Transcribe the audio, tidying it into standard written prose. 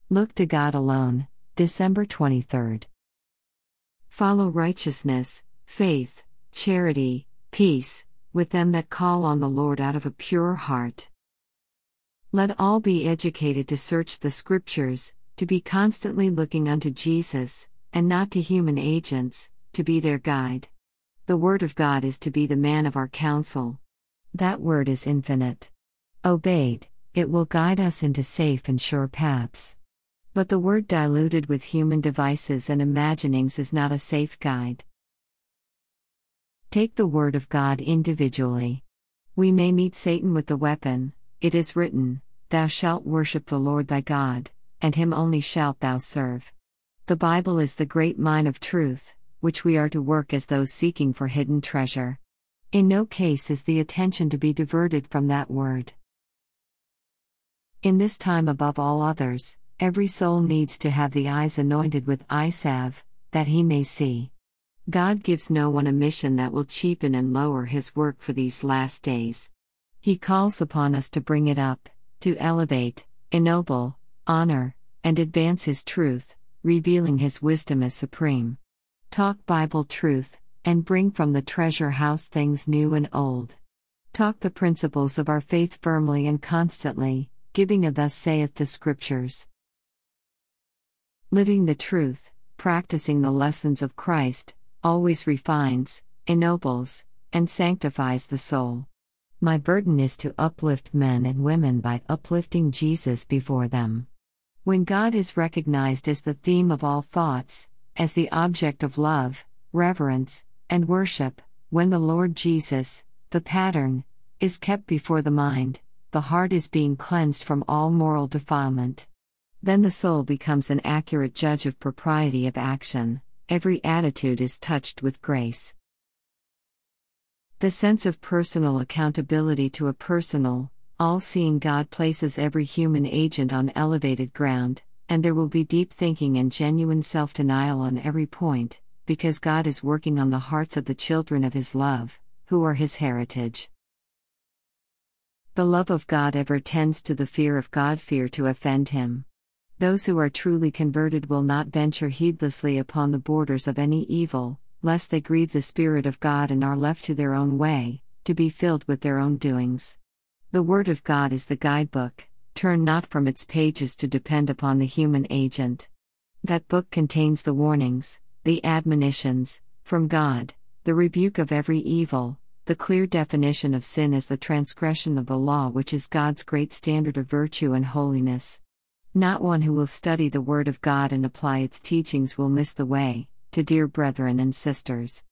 Look to God alone, December 23. Follow righteousness, faith, charity, peace, with them that call on the Lord out of a pure heart. Let all be educated to search the Scriptures, to be constantly looking unto Jesus, and not to human agents, to be their guide. The Word of God is to be the man of our counsel. That Word is infinite. Obeyed, it will guide us into safe and sure paths. But the Word diluted with human devices and imaginings is not a safe guide. Take the Word of God individually. We may meet Satan with the weapon. It is written, "Thou shalt worship the Lord thy God, and him only shalt thou serve." The Bible is the great mine of truth, which we are to work as those seeking for hidden treasure. In no case is the attention to be diverted from that word. In this time above all others, every soul needs to have the eyes anointed with eye salve, that he may see. God gives no one a mission that will cheapen and lower his work for these last days. He calls upon us to bring it up, to elevate, ennoble, honor, and advance his truth, revealing his wisdom as supreme. Talk Bible truth, and bring from the treasure house things new and old. Talk the principles of our faith firmly and constantly, giving a thus saith the Scriptures. Living the truth, practicing the lessons of Christ, always refines, ennobles, and sanctifies the soul. My burden is to uplift men and women by uplifting Jesus before them. When God is recognized as the theme of all thoughts, as the object of love, reverence, and worship, when the Lord Jesus, the pattern, is kept before the mind, the heart is being cleansed from all moral defilement. Then the soul becomes an accurate judge of propriety of action, every attitude is touched with grace. The sense of personal accountability to a personal, all-seeing God places every human agent on elevated ground, and there will be deep thinking and genuine self-denial on every point, because God is working on the hearts of the children of His love, who are His heritage. The love of God ever tends to the fear of God, fear to offend Him. Those who are truly converted will not venture heedlessly upon the borders of any evil, lest they grieve the Spirit of God and are left to their own way, to be filled with their own doings. The Word of God is the guidebook. Turn not from its pages to depend upon the human agent. That book contains the warnings, the admonitions, from God, the rebuke of every evil, the clear definition of sin as the transgression of the law, which is God's great standard of virtue and holiness. Not one who will study the Word of God and apply its teachings will miss the way, to dear brethren and sisters.